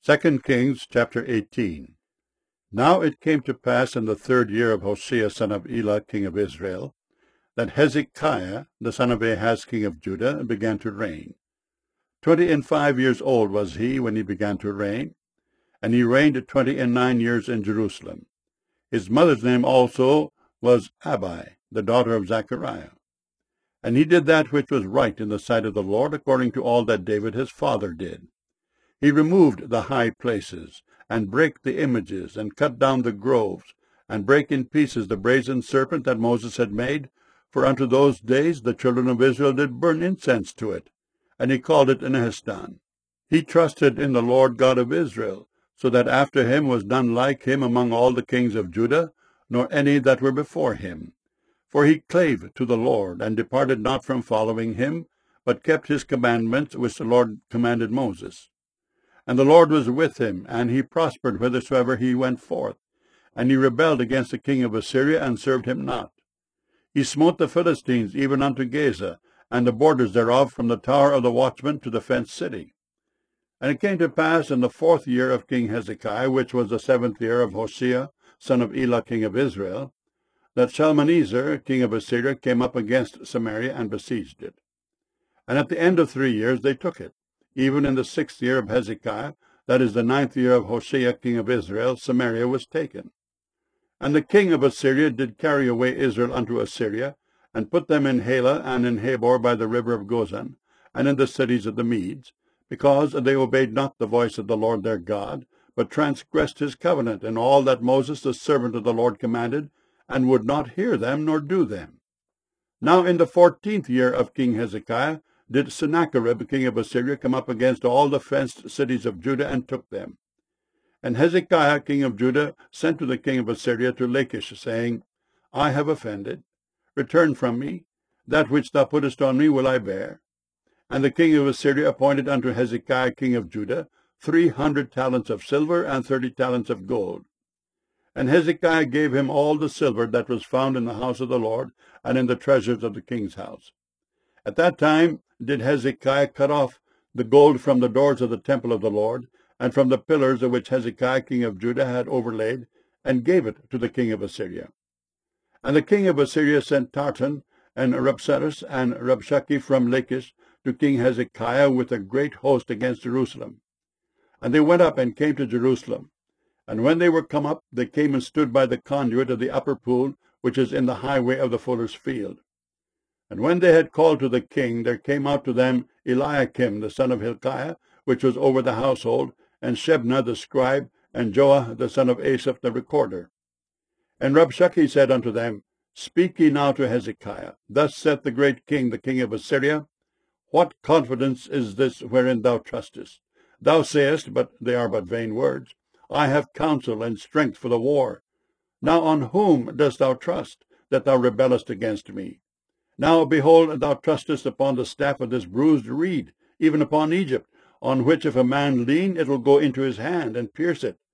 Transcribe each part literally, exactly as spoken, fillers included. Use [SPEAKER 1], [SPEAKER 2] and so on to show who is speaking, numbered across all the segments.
[SPEAKER 1] Second Kings chapter eighteen. Now it came to pass in the third year of Hoshea son of Elah king of Israel, that Hezekiah the son of Ahaz king of Judah began to reign. Twenty and five years old was he when he began to reign, and he reigned twenty and nine years in Jerusalem. His mother's name also was Abi, the daughter of Zechariah. And he did that which was right in the sight of the Lord, according to all that David his father did. He removed the high places, and brake the images, and cut down the groves, and brake in pieces the brazen serpent that Moses had made, for unto those days the children of Israel did burn incense to it, and he called it Nehushtan. He trusted in the Lord God of Israel, so that after him was none like him among all the kings of Judah, nor any that were before him. For he clave to the Lord, and departed not from following him, but kept his commandments which the Lord commanded Moses. And the Lord was with him, and he prospered whithersoever he went forth. And he rebelled against the king of Assyria, and served him not. He smote the Philistines even unto Gaza, and the borders thereof from the tower of the watchman to the fenced city. And it came to pass in the fourth year of King Hezekiah, which was the seventh year of Hoshea son of Elah king of Israel, that Shalmaneser king of Assyria came up against Samaria and besieged it. And at the end of three years they took it. Even in the sixth year of Hezekiah, that is the ninth year of Hoshea king of Israel, Samaria was taken. And the king of Assyria did carry away Israel unto Assyria, and put them in Halah and in Habor by the river of Gozan, and in the cities of the Medes, because they obeyed not the voice of the Lord their God, but transgressed his covenant, and all that Moses the servant of the Lord commanded, and would not hear them nor do them. Now in the fourteenth year of King Hezekiah did Sennacherib king of Assyria come up against all the fenced cities of Judah, and took them. And Hezekiah king of Judah sent to the king of Assyria to Lachish, saying, I have offended. Return from me. That which thou puttest on me will I bear. And the king of Assyria appointed unto Hezekiah king of Judah three hundred talents of silver and thirty talents of gold. And Hezekiah gave him all the silver that was found in the house of the Lord, and in the treasures of the king's house. At that time did Hezekiah cut off the gold from the doors of the temple of the Lord, and from the pillars of which Hezekiah king of Judah had overlaid, and gave it to the king of Assyria. And the king of Assyria sent Tartan and Rabsaris and Rabshakeh from Lachish to King Hezekiah with a great host against Jerusalem. And they went up and came to Jerusalem. And when they were come up, they came and stood by the conduit of the upper pool, which is in the highway of the fuller's field. And when they had called to the king, there came out to them Eliakim the son of Hilkiah, which was over the household, and Shebna the scribe, and Joah the son of Asaph the recorder. And Rabshakeh said unto them, Speak ye now to Hezekiah. Thus saith the great king, the king of Assyria, What confidence is this wherein thou trustest? Thou sayest, but they are but vain words, I have counsel and strength for the war. Now on whom dost thou trust, that thou rebellest against me? Now, behold, thou trustest upon the staff of this bruised reed, even upon Egypt, on which if a man lean, it will go into his hand, and pierce it.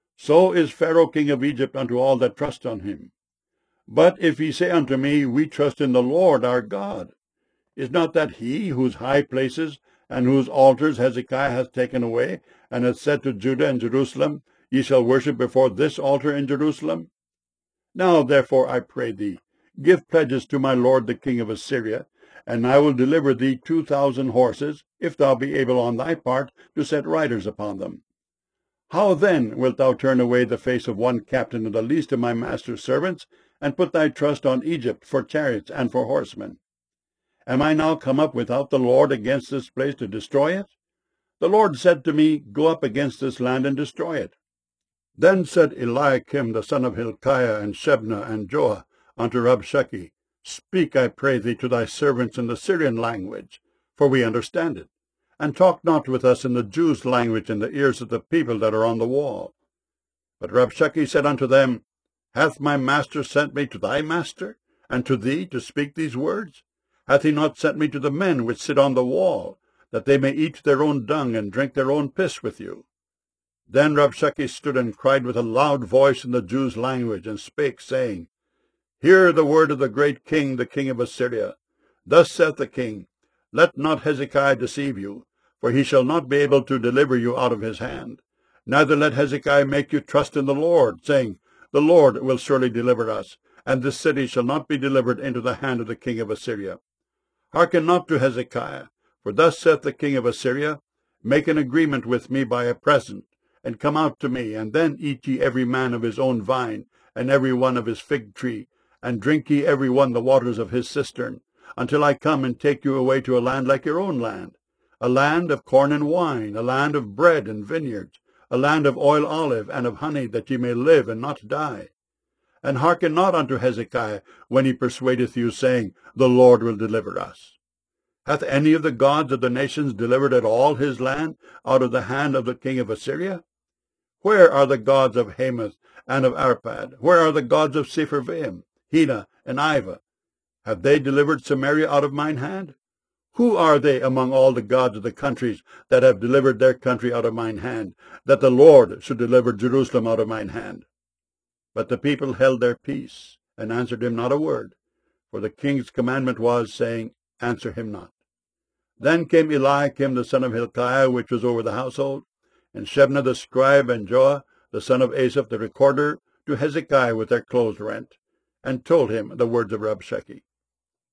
[SPEAKER 1] So is Pharaoh king of Egypt unto all that trust on him. But if he say unto me, We trust in the Lord our God, is not that he whose high places and whose altars Hezekiah hath taken away, and hath said to Judah and Jerusalem, Ye shall worship before this altar in Jerusalem? Now therefore I pray thee, give pledges to my lord the king of Assyria, and I will deliver thee two thousand horses, if thou be able on thy part to set riders upon them. How then wilt thou turn away the face of one captain of the least of my master's servants, and put thy trust on Egypt for chariots and for horsemen? Am I now come up without the Lord against this place to destroy it? The Lord said to me, Go up against this land and destroy it. Then said Eliakim the son of Hilkiah, and Shebna, and Joah, unto Rabshakeh, Speak, I pray thee, to thy servants in the Syrian language, for we understand it, and talk not with us in the Jews' language in the ears of the people that are on the wall. But Rabshakeh said unto them, Hath my master sent me to thy master, and to thee to speak these words? Hath he not sent me to the men which sit on the wall, that they may eat their own dung and drink their own piss with you? Then Rabshakeh stood and cried with a loud voice in the Jews' language, and spake, saying, Hear the word of the great king, the king of Assyria. Thus saith the king, Let not Hezekiah deceive you, for he shall not be able to deliver you out of his hand. Neither let Hezekiah make you trust in the Lord, saying, The Lord will surely deliver us, and this city shall not be delivered into the hand of the king of Assyria. Hearken not to Hezekiah, for thus saith the king of Assyria, Make an agreement with me by a present, and come out to me, and then eat ye every man of his own vine, and every one of his fig tree, and drink ye every one the waters of his cistern, until I come and take you away to a land like your own land, a land of corn and wine, a land of bread and vineyards, a land of oil olive and of honey, that ye may live and not die. And hearken not unto Hezekiah when he persuadeth you, saying, The Lord will deliver us. Hath any of the gods of the nations delivered at all his land out of the hand of the king of Assyria? Where are the gods of Hamath and of Arpad? Where are the gods of Sepharvaim, Hena, and Ivah? Have they delivered Samaria out of mine hand? Who are they among all the gods of the countries that have delivered their country out of mine hand, that the Lord should deliver Jerusalem out of mine hand? But the people held their peace, and answered him not a word, for the king's commandment was, saying, Answer him not. Then came Eliakim the son of Hilkiah, which was over the household, and Shebna the scribe, and Joah the son of Asaph the recorder, to Hezekiah with their clothes rent, and told him the words of Rabshakeh.